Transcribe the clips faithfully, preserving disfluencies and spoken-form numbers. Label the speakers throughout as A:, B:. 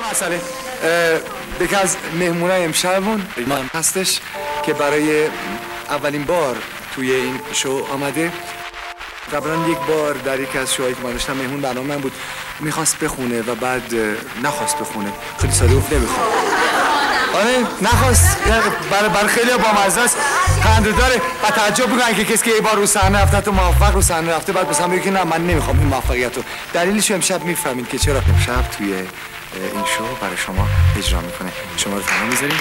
A: مسئله یکی از مهمونای امشبمون من هستش که برای اولین بار توی این شو آمده. قبلا یک بار در یک از شوهایی که من داشتم مهمون برنامه من بود، میخواست بخونه و بعد نخواست بخونه. خیلی ساده گفت نمیخوام. آره نخواست. برای برای خیلی با مزه است، خنده داره و تعجب میکنن که کسی که یه بار رو صحنه رفته تو موفق رو صحنه رفته بعد مثلا بگه که نه من نمیخوام این موفقیت رو. دلیلش امشب میفهمید که چرا امشب توی این شو برای شما اجرا میکنه. شما رو تمام میذاریم.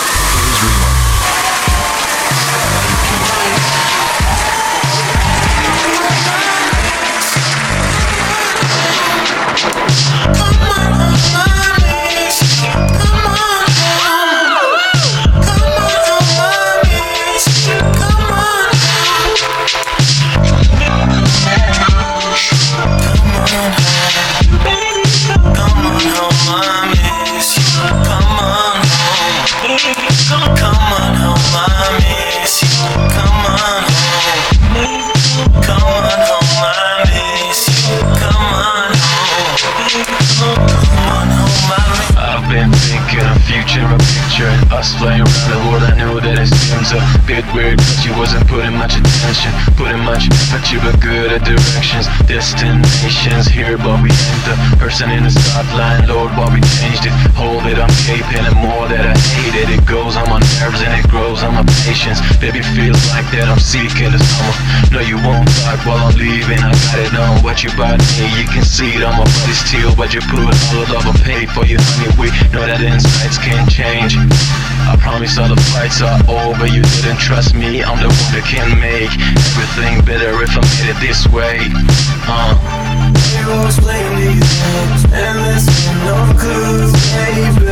B: Us playing around the world, I knew that it seems a bit weird, cause you wasn't putting much attention, putting much effort, you were good at directions, destinations here, but we ain't the person in the spotlight, Lord, why we changed it, hold it, I'm caping and more that I hate it, it goes on my nerves and it grows on my patience, baby feels like that I'm seeking the summer, no you won't talk while I'm leaving, I got it on what you bought me, you can see it on my body still, but you put all of I paid for you, honey, we know that insights can change. I promise all the fights are over. You didn't trust me, I'm the one that can make everything better if I made it this way. Uh.
C: You always playing these games and listen, no clues, baby.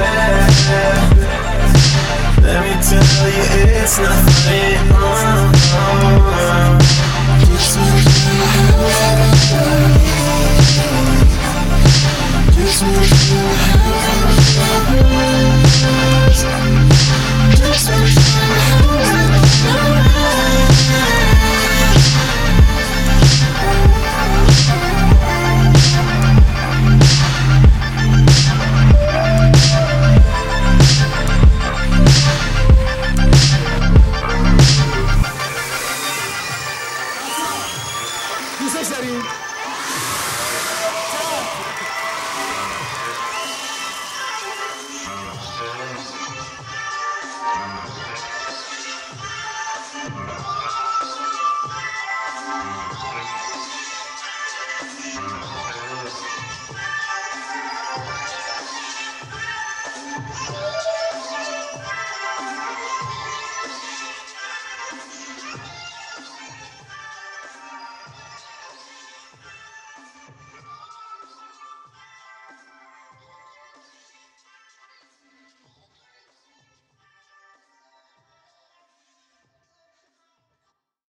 C: Let me tell you, it's not funny. Uh, just
A: دوستش داریم.